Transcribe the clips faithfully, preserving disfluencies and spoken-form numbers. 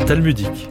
talmudique.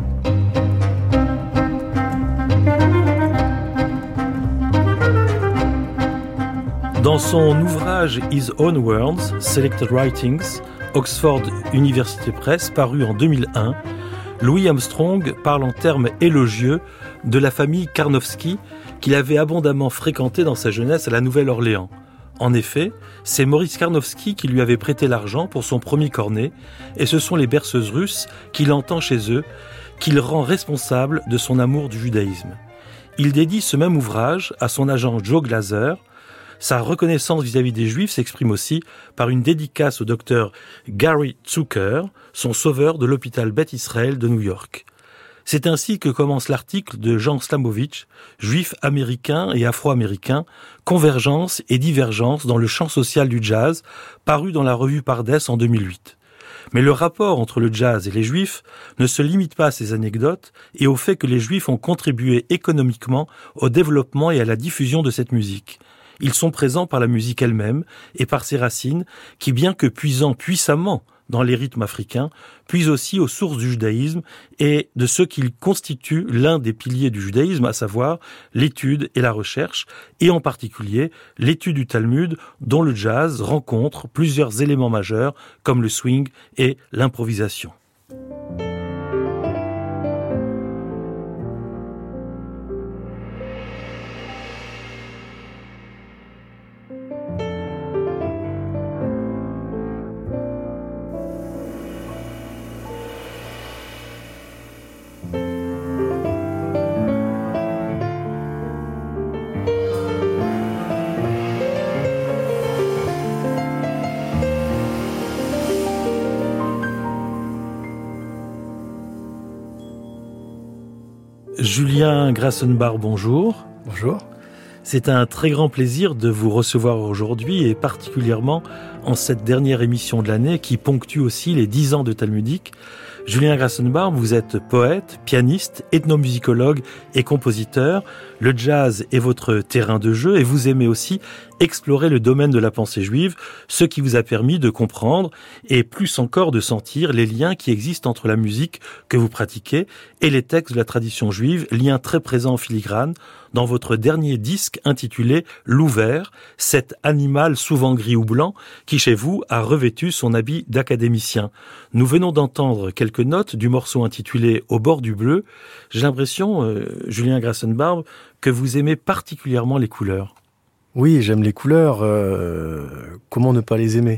Dans son ouvrage His Own Words, Selected Writings, Oxford University Press, paru en deux mille un, Louis Armstrong parle en termes élogieux de la famille Karnofsky qu'il avait abondamment fréquentée dans sa jeunesse à la Nouvelle-Orléans. En effet, c'est Maurice Karnofsky qui lui avait prêté l'argent pour son premier cornet, et ce sont les berceuses russes qu'il entend chez eux, qu'il rend responsable de son amour du judaïsme. Il dédie ce même ouvrage à son agent Joe Glaser. Sa reconnaissance vis-à-vis des Juifs s'exprime aussi par une dédicace au docteur Gary Zucker, son sauveur de l'hôpital Beth Israël de New York. C'est ainsi que commence l'article de Jean Slamovitch, juif américain et afro-américain, Convergence et divergence dans le champ social du jazz, paru dans la revue Pardès en deux mille huit. Mais le rapport entre le jazz et les juifs ne se limite pas à ces anecdotes et au fait que les juifs ont contribué économiquement au développement et à la diffusion de cette musique. Ils sont présents par la musique elle-même et par ses racines qui, bien que puisant puissamment dans les rythmes africains, puisent aussi aux sources du judaïsme et de ce qui constitue l'un des piliers du judaïsme, à savoir l'étude et la recherche, et en particulier l'étude du Talmud, dont le jazz rencontre plusieurs éléments majeurs comme le swing et l'improvisation. Julien Grassenbach, bonjour. Bonjour. C'est un très grand plaisir de vous recevoir aujourd'hui et particulièrement en cette dernière émission de l'année qui ponctue aussi les dix ans de Talmudique. Julien Grassenbach, vous êtes poète, pianiste, ethnomusicologue et compositeur. Le jazz est votre terrain de jeu et vous aimez aussi explorer le domaine de la pensée juive, ce qui vous a permis de comprendre et plus encore de sentir les liens qui existent entre la musique que vous pratiquez et les textes de la tradition juive, liens très présents en filigrane dans votre dernier disque intitulé « L'Ouvert », cet animal souvent gris ou blanc qui chez vous a revêtu son habit d'académicien. Nous venons d'entendre quelques notes du morceau intitulé « Au bord du bleu ». J'ai l'impression, euh, Julien Grassenbach, que vous aimez particulièrement les couleurs. Oui, j'aime les couleurs. Euh, comment ne pas les aimer ?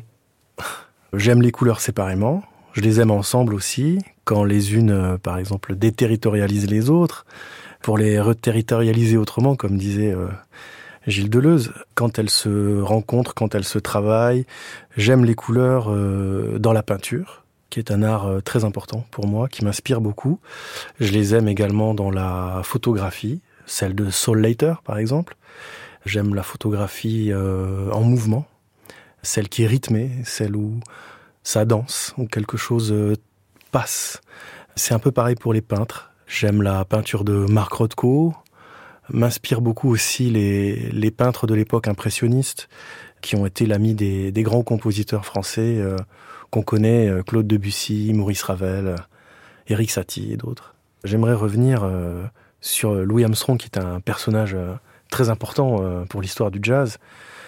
J'aime les couleurs séparément. Je les aime ensemble aussi. Quand les unes, euh, par exemple, déterritorialisent les autres, pour les reterritorialiser autrement, comme disait euh, Gilles Deleuze. Quand elles se rencontrent, quand elles se travaillent, j'aime les couleurs euh, dans la peinture, qui est un art euh, très important pour moi, qui m'inspire beaucoup. Je les aime également dans la photographie, celle de Saul Leiter, par exemple. J'aime la photographie euh, en mouvement, celle qui est rythmée, celle où ça danse, où quelque chose euh, passe. C'est un peu pareil pour les peintres. J'aime la peinture de Marc Rothko. M'inspirent beaucoup aussi les, les peintres de l'époque impressionniste, qui ont été l'ami des, des grands compositeurs français euh, qu'on connaît, euh, Claude Debussy, Maurice Ravel, euh, Erik Satie et d'autres. J'aimerais revenir euh, sur Louis Armstrong, qui est un personnage euh, très important euh, pour l'histoire du jazz.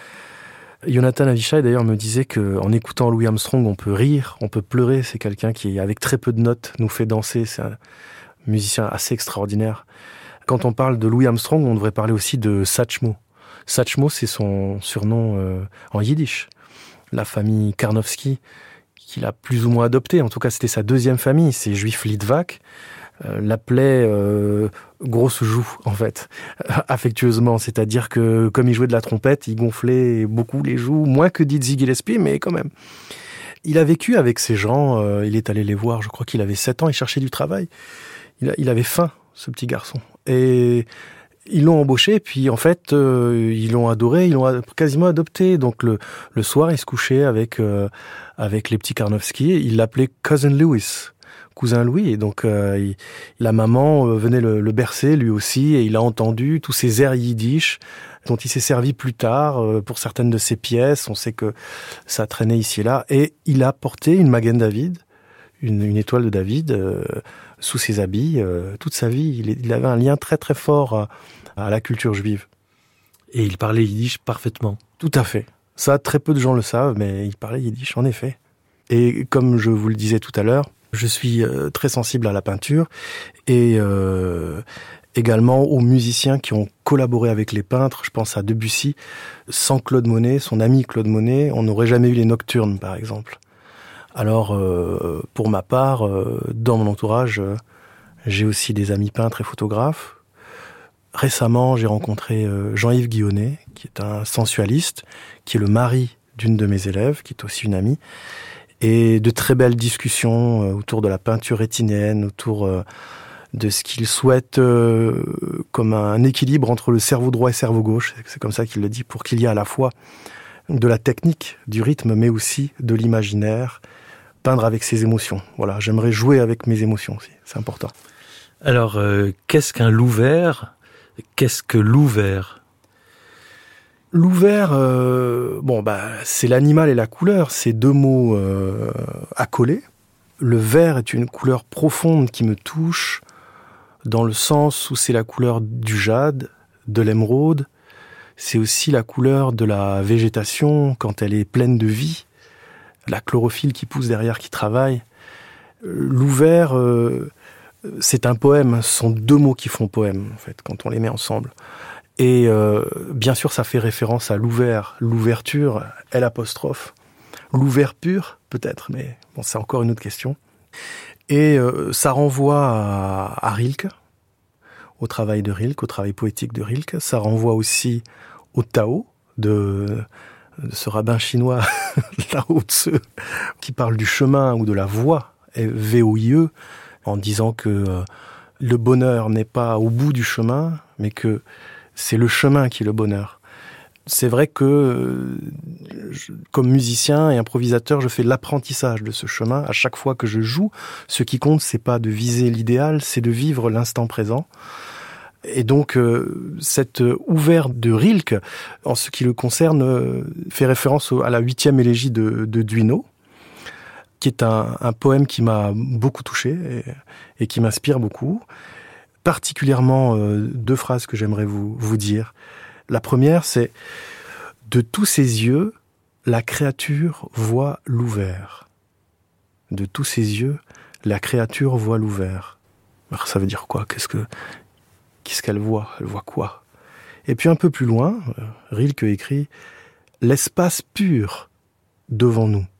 Jonathan Avishai d'ailleurs me disait qu'en écoutant Louis Armstrong, on peut rire, on peut pleurer. C'est quelqu'un qui, avec très peu de notes, nous fait danser. C'est un musicien assez extraordinaire. Quand on parle de Louis Armstrong, on devrait parler aussi de Satchmo. Satchmo, c'est son surnom euh, en yiddish. La famille Karnofsky, qu'il a plus ou moins adopté, en tout cas c'était sa deuxième famille, c'est juif litvak, euh, l'appelait euh, grosse joue en fait, affectueusement, c'est-à-dire que comme il jouait de la trompette, il gonflait beaucoup les joues, moins que Dizzy Gillespie, mais quand même. Il a vécu avec ces gens, euh, il est allé les voir, je crois qu'il avait sept ans, il cherchait du travail. Il, a, il avait faim, ce petit garçon. Et ils l'ont embauché, puis en fait, euh, ils l'ont adoré, ils l'ont quasiment adopté. Donc le, le soir, il se couchait avec, euh, avec les petits Karnofsky, il l'appelait Cousin Louis, cousin Louis. Et donc euh, il, la maman venait le, le bercer, lui aussi, et il a entendu tous ces airs yiddish dont il s'est servi plus tard euh, pour certaines de ses pièces. On sait que ça traînait ici et là. Et il a porté une Magen David, une, une étoile de David euh, sous ses habits. Euh, toute sa vie, il, il avait un lien très très fort à, à la culture juive. Et il parlait yiddish parfaitement. Tout à fait. Ça, très peu de gens le savent, mais il parlait yiddish, en effet. Et comme je vous le disais tout à l'heure, je suis euh, très sensible à la peinture et euh, également aux musiciens qui ont collaboré avec les peintres. Je pense à Debussy. Sans Claude Monet, son ami Claude Monet, on n'aurait jamais eu les Nocturnes, par exemple. Alors, euh, pour ma part, euh, dans mon entourage, euh, j'ai aussi des amis peintres et photographes. Récemment, j'ai rencontré euh, Jean-Yves Guillonnet, qui est un sensualiste, qui est le mari d'une de mes élèves, qui est aussi une amie. Et de très belles discussions euh, autour de la peinture rétinienne, autour euh, de ce qu'il souhaite euh, comme un équilibre entre le cerveau droit et le cerveau gauche. C'est comme ça qu'il le dit, pour qu'il y ait à la fois de la technique, du rythme, mais aussi de l'imaginaire, peindre avec ses émotions. Voilà, j'aimerais jouer avec mes émotions aussi, c'est important. Alors, euh, qu'est-ce qu'un louvert ? Qu'est-ce que l'ouvert ? L'ouvert, euh, bon, bah, c'est l'animal et la couleur, c'est deux mots euh, accolés. Le vert est une couleur profonde qui me touche, dans le sens où c'est la couleur du jade, de l'émeraude. C'est aussi la couleur de la végétation quand elle est pleine de vie, la chlorophylle qui pousse derrière, qui travaille. L'ouvert, euh, c'est un poème, ce sont deux mots qui font poème, en fait, quand on les met ensemble. Et euh, bien sûr, ça fait référence à l'ouvert, l'ouverture, L apostrophe. L'ouvert pur, peut-être, mais bon, c'est encore une autre question. Et euh, ça renvoie à, à Rilke, au travail de Rilke, au travail poétique de Rilke. Ça renvoie aussi au Tao, de, de ce rabbin chinois, Lao Tzu, qui parle du chemin ou de la voie, V O I E, en disant que euh, le bonheur n'est pas au bout du chemin, mais que c'est le chemin qui est le bonheur. C'est vrai que, je, comme musicien et improvisateur, je fais l'apprentissage de ce chemin. À chaque fois que je joue, ce qui compte, c'est pas de viser l'idéal, c'est de vivre l'instant présent. Et donc, euh, cette ouverte de Rilke, en ce qui le concerne, euh, fait référence à la huitième élégie de, de Duino, qui est un, un poème qui m'a beaucoup touché et, et qui m'inspire beaucoup. Particulièrement euh, deux phrases que j'aimerais vous, vous dire. La première, c'est « De tous ses yeux, la créature voit l'ouvert. » De tous ses yeux, la créature voit l'ouvert. Alors ça veut dire quoi ? Qu'est-ce que, qu'est-ce qu'elle voit ? Elle voit quoi ? Et puis un peu plus loin, Rilke écrit « L'espace pur devant nous,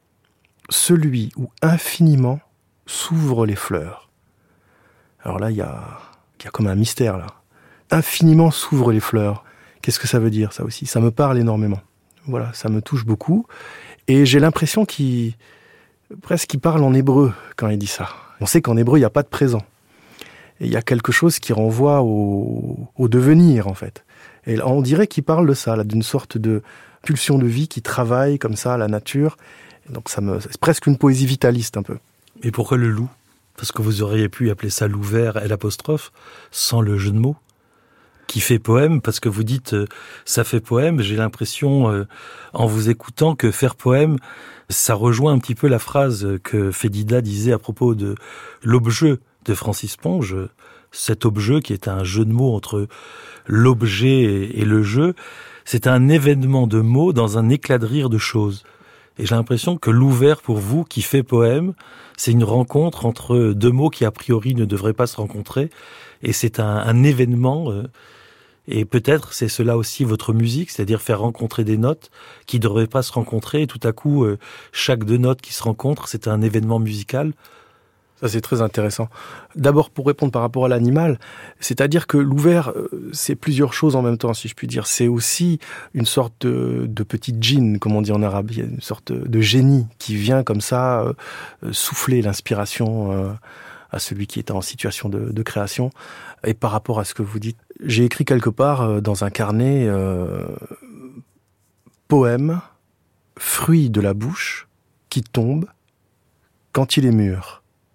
celui où infiniment s'ouvrent les fleurs. » Alors là, il y a, il y a comme un mystère, là. Infiniment s'ouvrent les fleurs. Qu'est-ce que ça veut dire, ça aussi ? Ça me parle énormément. Voilà, ça me touche beaucoup. Et j'ai l'impression qu'il, presque qu'il parle en hébreu quand il dit ça. On sait qu'en hébreu, il n'y a pas de présent. Et il y a quelque chose qui renvoie au, au devenir, en fait. Et là, on dirait qu'il parle de ça, là, d'une sorte de pulsion de vie qui travaille comme ça, la nature. Et donc ça me, c'est presque une poésie vitaliste, un peu. Et pourquoi le loup ? Parce que vous auriez pu appeler ça l'ouvert L apostrophe, sans le jeu de mots, qui fait poème, parce que vous dites euh, ça fait poème. J'ai l'impression, euh, en vous écoutant, que faire poème, ça rejoint un petit peu la phrase que Fédida disait à propos de l'objet de Francis Ponge, cet objet qui est un jeu de mots entre l'objet et, et le jeu. C'est un événement de mots dans un éclat de rire de choses. Et j'ai l'impression que l'ouvert pour vous, qui fait poème, c'est une rencontre entre deux mots qui a priori ne devraient pas se rencontrer. Et c'est un, un événement. Euh, et peut-être c'est cela aussi votre musique, c'est-à-dire faire rencontrer des notes qui ne devraient pas se rencontrer. Et tout à coup, euh, chaque deux notes qui se rencontrent, c'est un événement musical. Ça, c'est très intéressant. D'abord, pour répondre par rapport à l'animal, c'est-à-dire que l'ouvert, c'est plusieurs choses en même temps, si je puis dire. C'est aussi une sorte de, de petit djinn, comme on dit en arabe. Il y a une sorte de génie qui vient comme ça euh, souffler l'inspiration euh, à celui qui est en situation de, de création. Et par rapport à ce que vous dites, j'ai écrit quelque part euh, dans un carnet euh, poème, fruit de la bouche qui tombe quand il est mûr.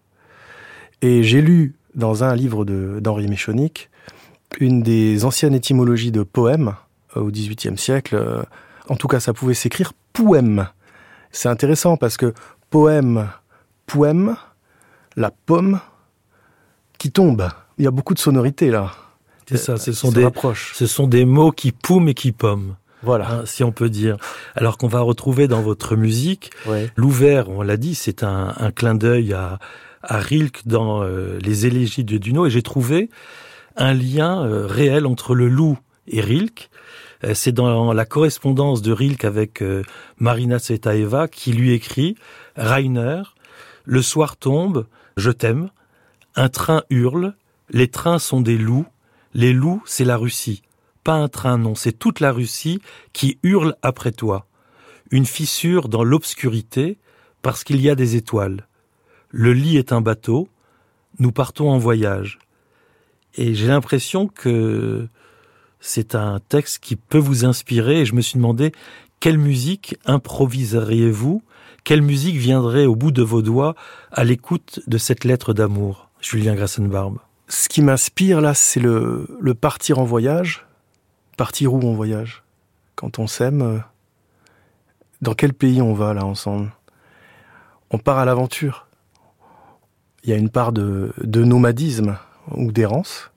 Et j'ai lu dans un livre de, d'Henri Méchonic une des anciennes étymologies de poème euh, au dix-huitième siècle. Euh, en tout cas, ça pouvait s'écrire poème. C'est intéressant parce que poème, poème, la pomme qui tombe. Il y a beaucoup de sonorités là. C'est ça, ce sont, des, ce sont des mots qui poument et qui pomment. Voilà. Hein, si on peut dire. Alors qu'on va retrouver dans votre musique, ouais. L'ouvert, on l'a dit, c'est un, un clin d'œil à, à Rilke dans euh, les élégies de Duno, et j'ai trouvé un lien euh, réel entre le loup et Rilke. Euh, c'est dans la correspondance de Rilke avec euh, Marina Tsvetaeva qui lui écrit « Rainer, le soir tombe, je t'aime, un train hurle, les trains sont des loups, les loups, c'est la Russie. Pas un train, non, c'est toute la Russie qui hurle après toi. Une fissure dans l'obscurité parce qu'il y a des étoiles. Le lit est un bateau, nous partons en voyage. » Et j'ai l'impression que c'est un texte qui peut vous inspirer, et je me suis demandé quelle musique improviseriez-vous, quelle musique viendrait au bout de vos doigts à l'écoute de cette lettre d'amour, Julien Grassenbarb. Ce qui m'inspire là, c'est le, le partir en voyage. Partir où en voyage ? Quand on s'aime, dans quel pays on va là ensemble ? On part à l'aventure. Il y a une part de, de nomadisme ou d'errance.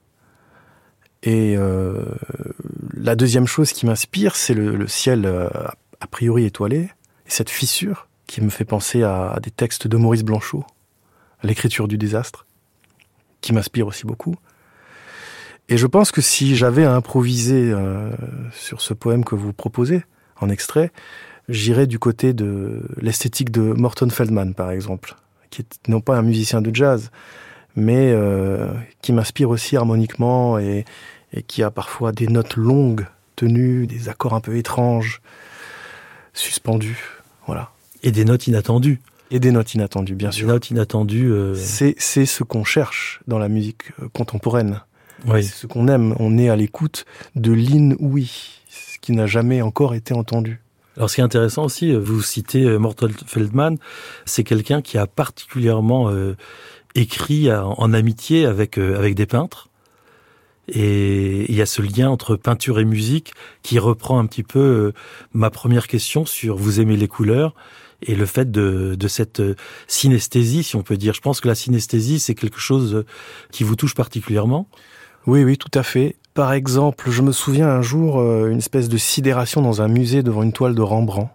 Et euh, la deuxième chose qui m'inspire, c'est le, le ciel euh, a priori étoilé, et cette fissure qui me fait penser à, à des textes de Maurice Blanchot, à l'écriture du désastre, qui m'inspire aussi beaucoup. Et je pense que si j'avais à improviser euh, sur ce poème que vous proposez, en extrait, j'irais du côté de l'esthétique de Morton Feldman, par exemple, qui est non pas un musicien de jazz, mais euh, qui m'inspire aussi harmoniquement et, et qui a parfois des notes longues, tenues, des accords un peu étranges, suspendus, voilà. Et des notes inattendues. Et des notes inattendues, bien des sûr. Des notes inattendues. Euh... C'est, c'est ce qu'on cherche dans la musique contemporaine. Oui. C'est ce qu'on aime. On est à l'écoute de l'inouï, ce qui n'a jamais encore été entendu. Alors, ce qui est intéressant aussi, vous citez Morton Feldman, c'est quelqu'un qui a particulièrement euh, écrit en, en amitié avec euh, avec des peintres. Et il y a ce lien entre peinture et musique qui reprend un petit peu euh, ma première question sur vous aimez les couleurs et le fait de, de cette synesthésie, si on peut dire. Je pense que la synesthésie, c'est quelque chose qui vous touche particulièrement. Oui, oui, tout à fait. Par exemple, je me souviens un jour, euh, une espèce de sidération dans un musée devant une toile de Rembrandt,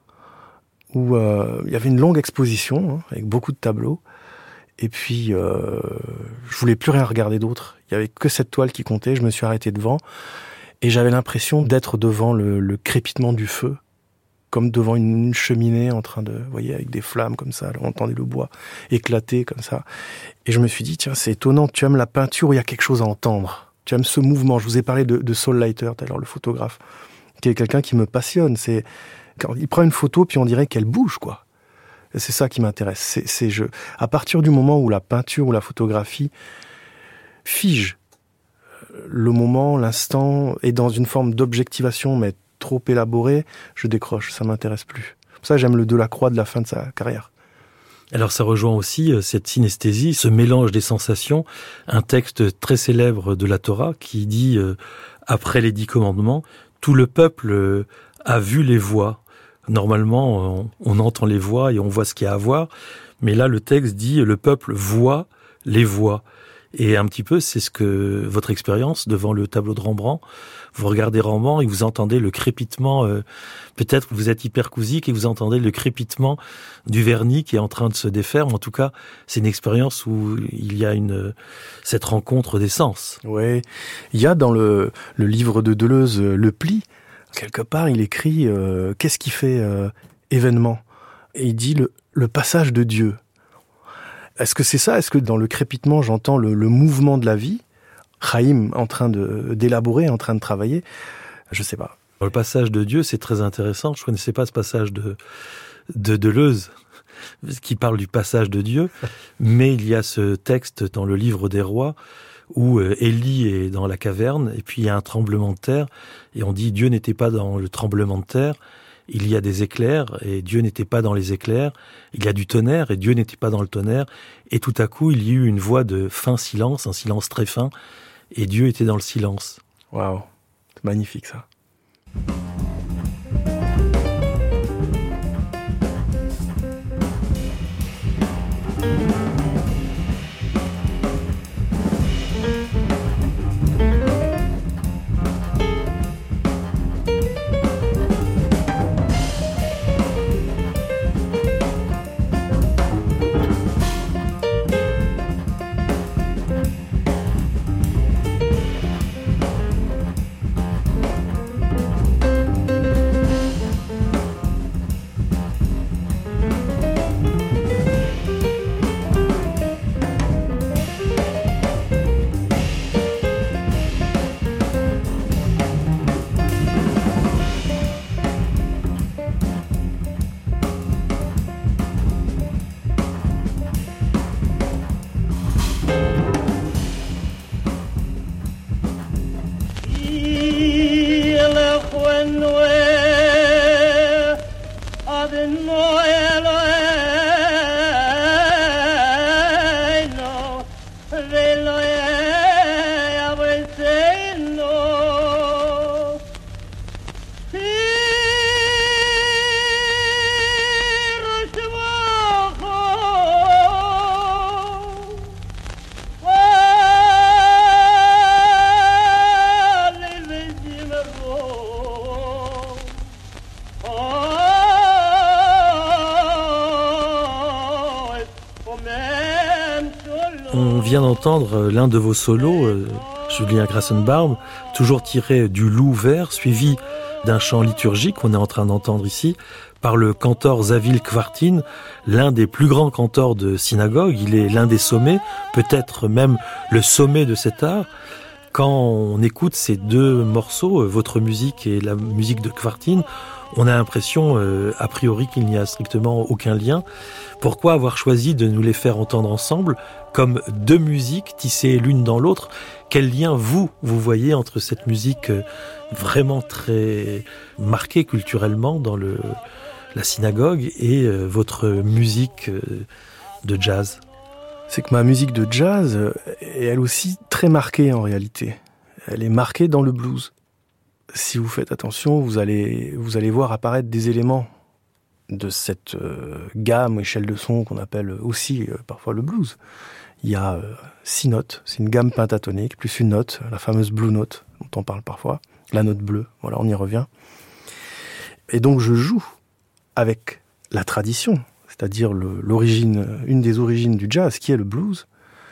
où euh, il y avait une longue exposition, hein, avec beaucoup de tableaux, et puis euh, je voulais plus rien regarder d'autre. Il y avait que cette toile qui comptait, je me suis arrêté devant, et j'avais l'impression d'être devant le, le crépitement du feu, comme devant une cheminée en train de, vous voyez, avec des flammes comme ça, on entendait le bois éclater comme ça. Et je me suis dit, tiens, c'est étonnant, tu aimes la peinture où il y a quelque chose à entendre. Tu aimes ce mouvement. Je vous ai parlé de, de Saul Leiter, tout à l'heure, le photographe, qui est quelqu'un qui me passionne. C'est quand il prend une photo, puis on dirait qu'elle bouge, quoi. Et c'est ça qui m'intéresse. C'est, c'est je, à partir du moment où la peinture ou la photographie fige le moment, l'instant, est dans une forme d'objectivation, mais trop élaboré, je décroche, ça m'intéresse plus. Pour ça, j'aime le Delacroix de la fin de sa carrière. Alors ça rejoint aussi cette synesthésie, ce mélange des sensations, un texte très célèbre de la Torah qui dit, euh, après les dix commandements, tout le peuple a vu les voix. Normalement, on, on entend les voix et on voit ce qu'il y a à voir, mais là le texte dit, le peuple voit les voix. Et un petit peu, c'est ce que votre expérience devant le tableau de Rembrandt, vous regardez Rembrandt et vous entendez le crépitement, euh, peut-être que vous êtes hyperacousique et vous entendez le crépitement du vernis qui est en train de se défaire. En tout cas, c'est une expérience où il y a une cette rencontre des sens. Oui, il y a dans le, le livre de Deleuze, Le Pli, quelque part, il écrit euh, qu'est-ce qui fait euh, événement ? Et il dit le, le passage de Dieu. Est-ce que c'est ça ? Est-ce que dans le crépitement, j'entends le, le mouvement de la vie ? Chaim en train de, d'élaborer, en train de travailler ? Je sais pas. Le passage de Dieu, c'est très intéressant. Je connaissais pas ce passage de, de Deleuze qui parle du passage de Dieu. Mais il y a ce texte dans le livre des rois où Élie est dans la caverne et puis il y a un tremblement de terre et on dit Dieu n'était pas dans le tremblement de terre. Il y a des éclairs, et Dieu n'était pas dans les éclairs. Il y a du tonnerre, et Dieu n'était pas dans le tonnerre. Et tout à coup, il y a eu une voix de fin silence, un silence très fin, et Dieu était dans le silence. Waouh, c'est magnifique ça. vient d'entendre l'un de vos solos, euh, Julien Grassenbaum, toujours tiré du Loup vert, suivi d'un chant liturgique qu'on est en train d'entendre ici, par le cantor Zavil Kvartin, l'un des plus grands cantors de synagogue. Il est l'un des sommets, peut-être même le sommet de cet art. Quand on écoute ces deux morceaux, votre musique et la musique de Kvartin, on a l'impression, euh, a priori, qu'il n'y a strictement aucun lien. Pourquoi avoir choisi de nous les faire entendre ensemble, comme deux musiques tissées l'une dans l'autre? Quel lien, vous, vous voyez entre cette musique vraiment très marquée culturellement dans le, la synagogue et euh, votre musique euh, de jazz? C'est que ma musique de jazz est elle aussi très marquée en réalité. Elle est marquée dans le blues. Si vous faites attention, vous allez, vous allez voir apparaître des éléments de cette euh, gamme, échelle de son qu'on appelle aussi euh, parfois le blues. Il y a euh, six notes, c'est une gamme pentatonique, plus une note, la fameuse blue note dont on parle parfois, la note bleue, voilà, on y revient. Et donc je joue avec la tradition, c'est-à-dire le, l'origine, une des origines du jazz, qui est le blues.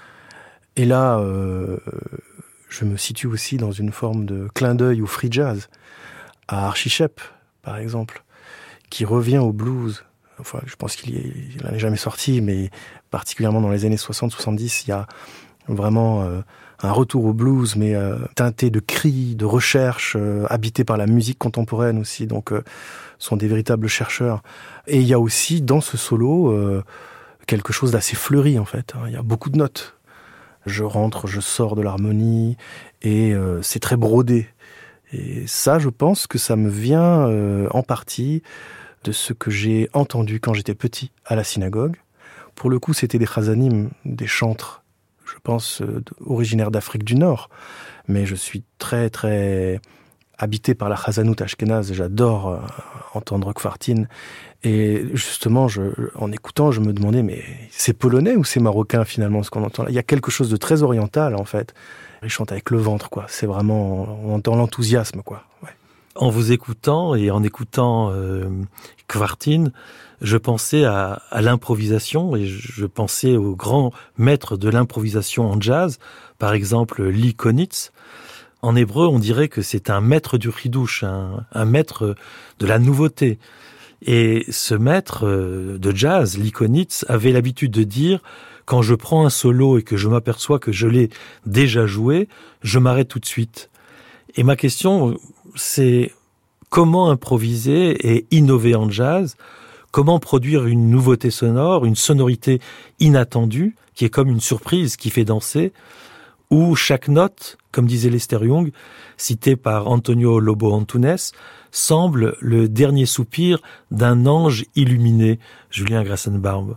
Et là, euh, je me situe aussi dans une forme de clin d'œil au free jazz, à Archie Shepp, par exemple, qui revient au blues. Enfin, je pense qu'il n'en est jamais sorti, mais particulièrement dans les années soixante soixante-dix, il y a vraiment euh, un retour au blues, mais euh, teinté de cris, de recherche, euh, habité par la musique contemporaine aussi, donc euh, sont des véritables chercheurs. Et il y a aussi, dans ce solo, euh, quelque chose d'assez fleuri, en fait. Il y a beaucoup de notes. Je rentre, je sors de l'harmonie, et euh, c'est très brodé. Et ça, je pense que ça me vient euh, en partie de ce que j'ai entendu quand j'étais petit à la synagogue. Pour le coup, c'était des chazanim, des chantres, je pense, euh, originaires d'Afrique du Nord. Mais je suis très, très habité par la chazanout ashkénaze. J'adore euh, entendre Kvartin. Et justement, je, en écoutant, je me demandais, mais c'est polonais ou c'est marocain finalement ce qu'on entend là? Il y a quelque chose de très oriental en fait. Il chante avec le ventre, quoi. C'est vraiment, on entend l'enthousiasme, quoi. Ouais. En vous écoutant et en écoutant euh, Kvartin, je pensais à, à l'improvisation et je pensais aux grands maîtres de l'improvisation en jazz, par exemple Lee Konitz. En hébreu, on dirait que c'est un maître du chidouche, un, un maître de la nouveauté. Et ce maître de jazz, Lee Konitz, avait l'habitude de dire « Quand je prends un solo et que je m'aperçois que je l'ai déjà joué, je m'arrête tout de suite. » Et ma question, c'est comment improviser et innover en jazz? Comment produire une nouveauté sonore, une sonorité inattendue, qui est comme une surprise qui fait danser, où chaque note, comme disait Lester Young, cité par Antonio Lobo Antunes, semble le dernier soupir d'un ange illuminé, Julien Grassenbaum.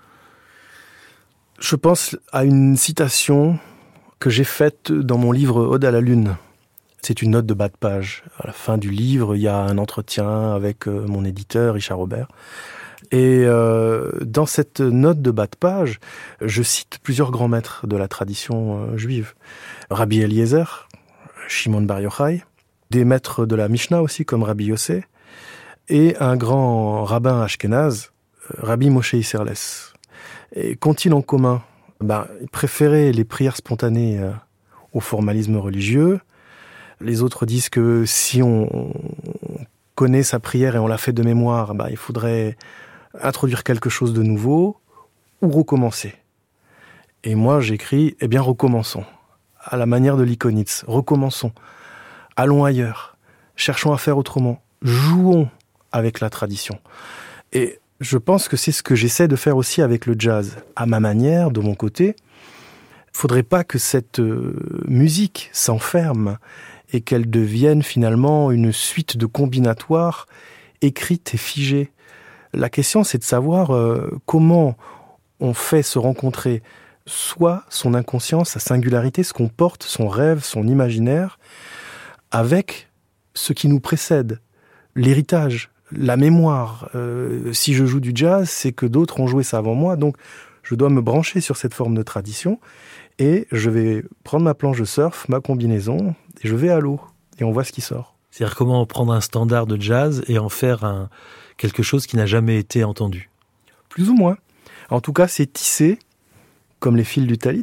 Je pense à une citation que j'ai faite dans mon livre Ode à la Lune. C'est une note de bas de page. À la fin du livre, il y a un entretien avec mon éditeur, Richard Robert. Et euh, dans cette note de bas de page, je cite plusieurs grands maîtres de la tradition euh, juive. Rabbi Eliezer, Shimon Bar Yochai, des maîtres de la Mishnah aussi, comme Rabbi Yossé, et un grand rabbin ashkénaze, Rabbi Moshe Isserles. Et qu'ont-ils en commun? Ben, ils préféraient les prières spontanées euh, au formalisme religieux. Les autres disent que si on connaît sa prière et on la fait de mémoire, ben, il faudrait introduire quelque chose de nouveau ou recommencer. Et moi, j'écris, eh bien, recommençons. À la manière de Lee Konitz, recommençons. Allons ailleurs. Cherchons à faire autrement. Jouons avec la tradition. Et je pense que c'est ce que j'essaie de faire aussi avec le jazz. À ma manière, de mon côté, faudrait pas que cette euh, musique s'enferme et qu'elle devienne finalement une suite de combinatoires écrites et figées. La question, c'est de savoir euh, comment on fait se rencontrer soit son inconscience, sa singularité, ce qu'on porte, son rêve, son imaginaire, avec ce qui nous précède, l'héritage, la mémoire. Euh, si je joue du jazz, c'est que d'autres ont joué ça avant moi, donc je dois me brancher sur cette forme de tradition et je vais prendre ma planche de surf, ma combinaison, et je vais à l'eau, et on voit ce qui sort. C'est-à-dire comment prendre un standard de jazz et en faire un, quelque chose qui n'a jamais été entendu. Plus ou moins. En tout cas, c'est tissé, comme les fils du talit,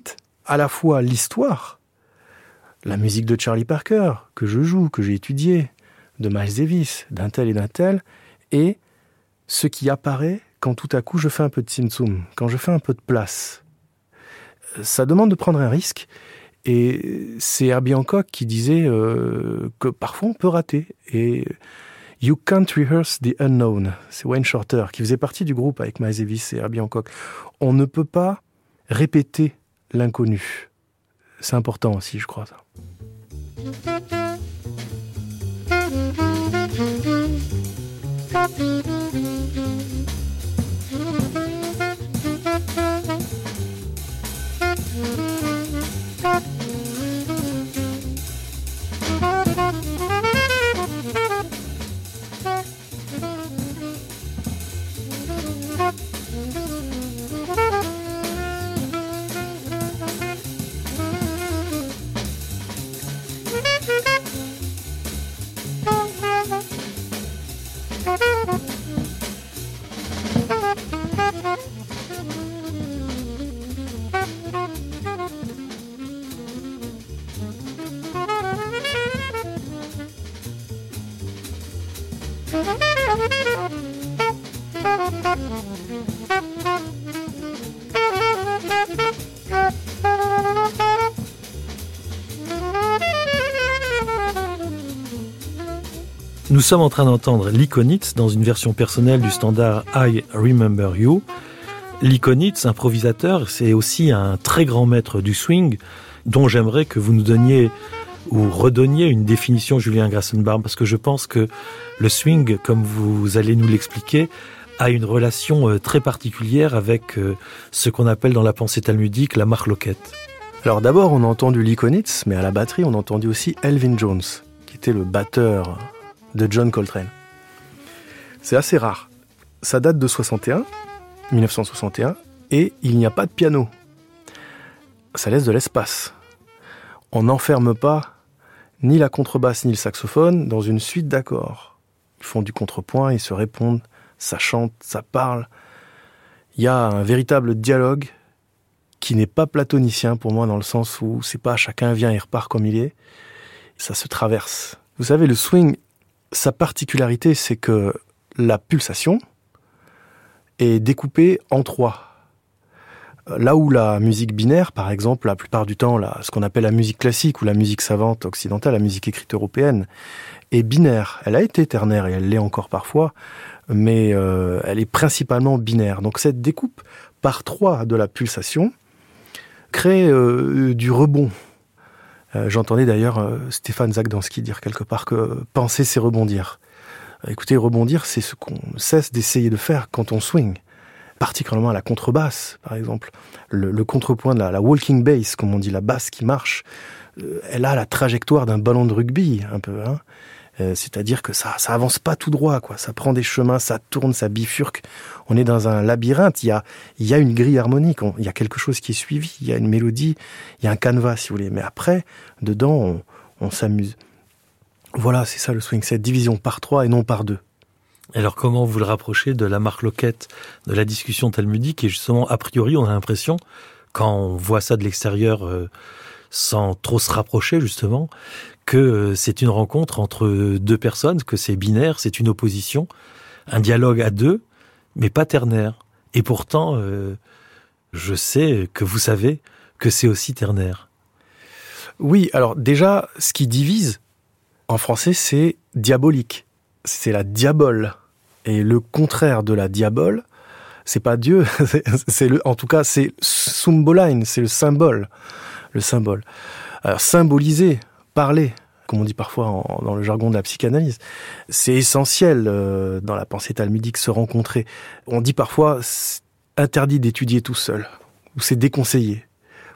à la fois l'histoire, la musique de Charlie Parker, que je joue, que j'ai étudié, de Miles Davis, d'un tel et d'un tel, et ce qui apparaît quand tout à coup je fais un peu de tsum-tsum, quand je fais un peu de place. Ça demande de prendre un risque, et c'est Herbie Hancock qui disait euh, que parfois on peut rater, et You can't rehearse the unknown. C'est Wayne Shorter, qui faisait partie du groupe avec Miles Davis et Herbie Hancock. On ne peut pas répéter l'inconnu. C'est important aussi, je crois, ça. Nous sommes en train d'entendre l'Iconitz dans une version personnelle du standard I Remember You. L'Iconitz, improvisateur, c'est aussi un très grand maître du swing dont j'aimerais que vous nous donniez ou redonniez une définition, Julien Grassenbaum, parce que je pense que le swing, comme vous allez nous l'expliquer, a une relation très particulière avec ce qu'on appelle dans la pensée talmudique la marloquette. Alors d'abord, on a entendu l'Iconitz, mais à la batterie, on a entendu aussi Elvin Jones, qui était le batteur de John Coltrane. C'est assez rare. Ça date de soixante et un, dix-neuf cent soixante et un, et il n'y a pas de piano. Ça laisse de l'espace. On n'enferme pas ni la contrebasse ni le saxophone dans une suite d'accords. Ils font du contrepoint, ils se répondent, ça chante, ça parle. Il y a un véritable dialogue qui n'est pas platonicien pour moi, dans le sens où c'est pas chacun vient et repart comme il est. Ça se traverse. Vous savez, le swing, sa particularité, c'est que la pulsation est découpée en trois. Là où la musique binaire, par exemple, la plupart du temps, la, ce qu'on appelle la musique classique ou la musique savante occidentale, la musique écrite européenne, est binaire. Elle a été ternaire et elle l'est encore parfois, mais euh, elle est principalement binaire. Donc cette découpe par trois de la pulsation crée euh, du rebond. Euh, j'entendais d'ailleurs euh, Stéphane Zagdanski dire quelque part que penser, c'est rebondir. Euh, écoutez, rebondir, c'est ce qu'on cesse d'essayer de faire quand on swing. Particulièrement à la contrebasse, par exemple. Le, le contrepoint de la, la walking bass, comme on dit, la basse qui marche, euh, elle a la trajectoire d'un ballon de rugby, un peu. Hein. Euh, c'est-à-dire que ça, ça avance pas tout droit, quoi. Ça prend des chemins, ça tourne, ça bifurque. On est dans un labyrinthe. Il y a, il y a une grille harmonique. On, il y a quelque chose qui est suivi. Il y a une mélodie. Il y a un canevas, si vous voulez. Mais après, dedans, on, on s'amuse. Voilà, c'est ça le swing. Cette division par trois et non par deux. Alors comment vous le rapprochez de la marloquette, de la discussion talmudique? Et justement, a priori, on a l'impression, quand on voit ça de l'extérieur, euh, sans trop se rapprocher justement, que euh, c'est une rencontre entre deux personnes, que c'est binaire, c'est une opposition, un dialogue à deux, mais pas ternaire. Et pourtant, euh, je sais que vous savez que c'est aussi ternaire. Oui, alors déjà, ce qui divise, en français, c'est diabolique. C'est la diabole. Et le contraire de la diabole, c'est pas Dieu, c'est, c'est le, en tout cas, c'est Symboline, c'est le symbole. Le symbole. Alors, symboliser, parler, comme on dit parfois en, dans le jargon de la psychanalyse, c'est essentiel euh, dans la pensée talmudique, se rencontrer. On dit parfois, c'est interdit d'étudier tout seul, ou c'est déconseillé. Pourquoi ?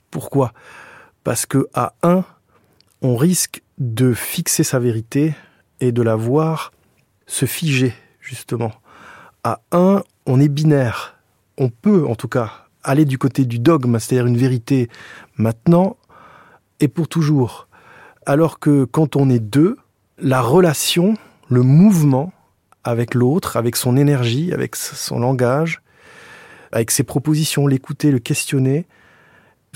Parce que à un, on risque de fixer sa vérité et de la voir se figer, justement. À un, on est binaire. On peut, en tout cas, aller du côté du dogme, c'est-à-dire une vérité maintenant et pour toujours. Alors que quand on est deux, la relation, le mouvement avec l'autre, avec son énergie, avec son langage, avec ses propositions, l'écouter, le questionner,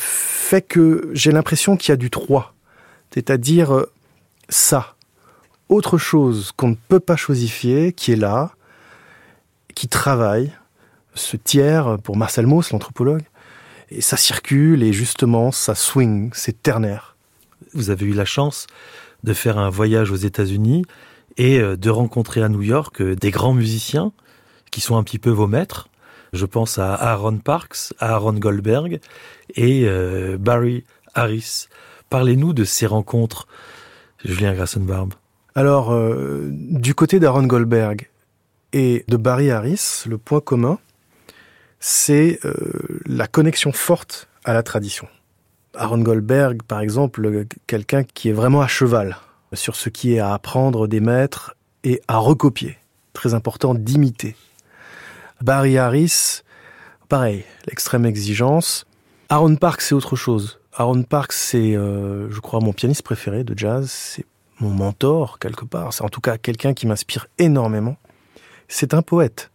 fait que j'ai l'impression qu'il y a du trois, c'est-à-dire euh, ça, autre chose qu'on ne peut pas chosifier, qui est là, qui travaille, ce tiers pour Marcel Mauss, l'anthropologue, et ça circule et justement ça swing, c'est ternaire. Vous avez eu la chance de faire un voyage aux États-Unis et de rencontrer à New York des grands musiciens qui sont un petit peu vos maîtres. Je pense à Aaron Parks, à Aaron Goldberg et euh, Barry Harris. Parlez-nous de ces rencontres, Julien Grassenbaum. Alors, euh, du côté d'Aaron Goldberg et de Barry Harris, le point commun, c'est euh, la connexion forte à la tradition. Aaron Goldberg, par exemple, quelqu'un qui est vraiment à cheval sur ce qui est à apprendre des maîtres et à recopier. Très important d'imiter. Barry Harris, pareil, l'extrême exigence. Aaron Parks, c'est autre chose. Aaron Parks, c'est, euh, je crois, mon pianiste préféré de jazz. C'est mon mentor, quelque part. C'est en tout cas quelqu'un qui m'inspire énormément. C'est un poète.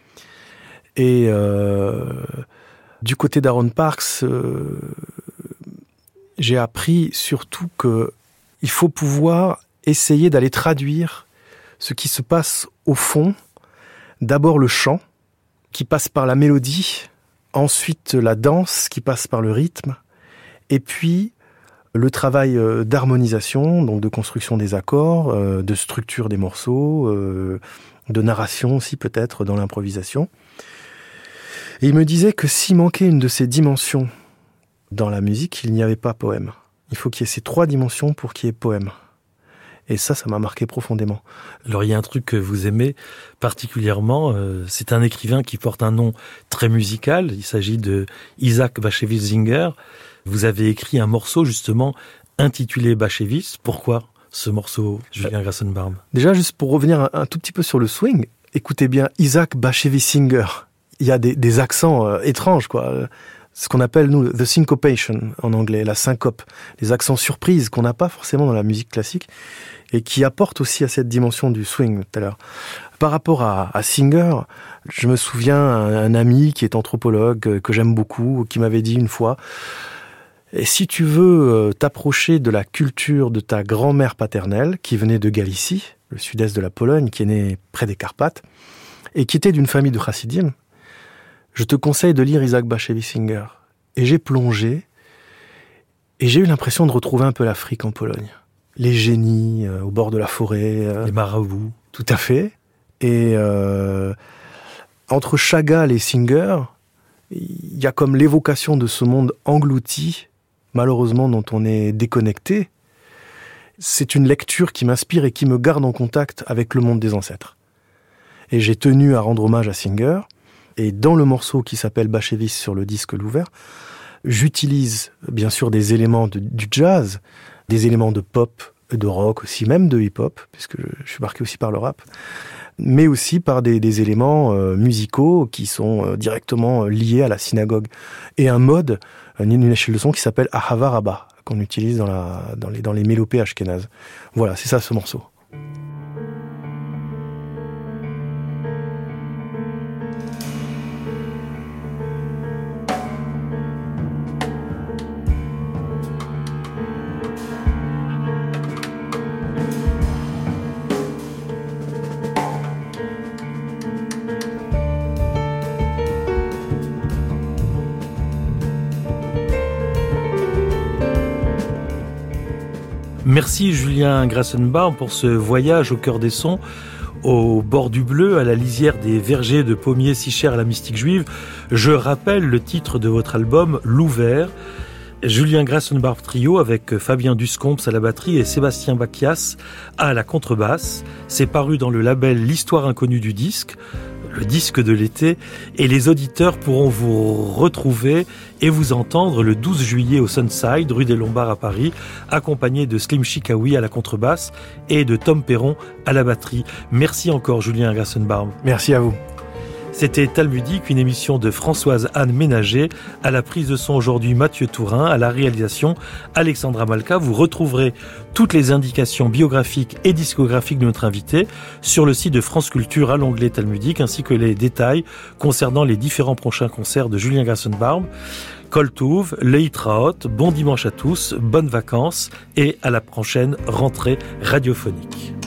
Et euh, du côté d'Aaron Parks, euh, j'ai appris surtout que il faut pouvoir essayer d'aller traduire ce qui se passe au fond. D'abord le chant, qui passe par la mélodie, ensuite la danse, qui passe par le rythme, et puis le travail d'harmonisation, donc de construction des accords, de structure des morceaux, de narration aussi peut-être dans l'improvisation. Et il me disait que s'il manquait une de ces dimensions dans la musique, il n'y avait pas poème. Il faut qu'il y ait ces trois dimensions pour qu'il y ait poème. Et ça, ça m'a marqué profondément. Alors, il y a un truc que vous aimez particulièrement, euh, c'est un écrivain qui porte un nom très musical. Il s'agit de Isaac Bashevis Singer. Vous avez écrit un morceau, justement, intitulé Bashevis. Pourquoi ce morceau, Julien Grassenbaum ? Déjà, juste pour revenir un, un tout petit peu sur le swing, écoutez bien Isaac Bashevis Singer. Il y a des, des accents euh, étranges, quoi. Ce qu'on appelle, nous, the syncopation en anglais, la syncope, les accents surprises qu'on n'a pas forcément dans la musique classique et qui apportent aussi à cette dimension du swing tout à l'heure. Par rapport à, à Singer, je me souviens un, un ami qui est anthropologue, que j'aime beaucoup, qui m'avait dit une fois, et si tu veux t'approcher de la culture de ta grand-mère paternelle, qui venait de Galicie, le sud-est de la Pologne, qui est née près des Carpates, et qui était d'une famille de chassidim, je te conseille de lire Isaac Bashevis Singer. Et j'ai plongé, et j'ai eu l'impression de retrouver un peu l'Afrique en Pologne. Les génies, euh, au bord de la forêt. Euh, Les marabouts. Tout à fait. Et euh, entre Chagall et Singer, il y a comme l'évocation de ce monde englouti, malheureusement dont on est déconnecté. C'est une lecture qui m'inspire et qui me garde en contact avec le monde des ancêtres. Et j'ai tenu à rendre hommage à Singer. Et dans le morceau qui s'appelle Bashevis sur le disque L'Ouvert, j'utilise bien sûr des éléments de, du jazz, des éléments de pop, de rock aussi, même de hip-hop, puisque je, je suis marqué aussi par le rap, mais aussi par des, des éléments euh, musicaux qui sont euh, directement liés à la synagogue. Et un mode, une échelle de son qui s'appelle Ahava Rabba, qu'on utilise dans, la, dans, les, dans les mélopées ashkénazes. Voilà, c'est ça ce morceau. Merci Julien Grassenbaum pour ce voyage au cœur des sons, au bord du bleu, à la lisière des vergers de pommiers si chers à la mystique juive. Je rappelle le titre de votre album, L'Ouvert. Julien Grassenbaum Trio avec Fabien Duscomps à la batterie et Sébastien Bacchias à la contrebasse. C'est paru dans le label L'Histoire inconnue du disque, le disque de l'été, et les auditeurs pourront vous retrouver et vous entendre le douze juillet au Sunside, rue des Lombards à Paris, accompagné de Slim Chikawi à la contrebasse et de Tom Perron à la batterie. Merci encore Julien Grassenbaum. Merci à vous. C'était Talmudique, une émission de Françoise Anne Ménager, à la prise de son aujourd'hui Mathieu Tourin, à la réalisation Alexandra Malka. Vous retrouverez toutes les indications biographiques et discographiques de notre invité sur le site de France Culture à l'onglet Talmudique, ainsi que les détails concernant les différents prochains concerts de Julien Grassenbaum. Kol Tuv, Leitraot, bon dimanche à tous, bonnes vacances et à la prochaine rentrée radiophonique.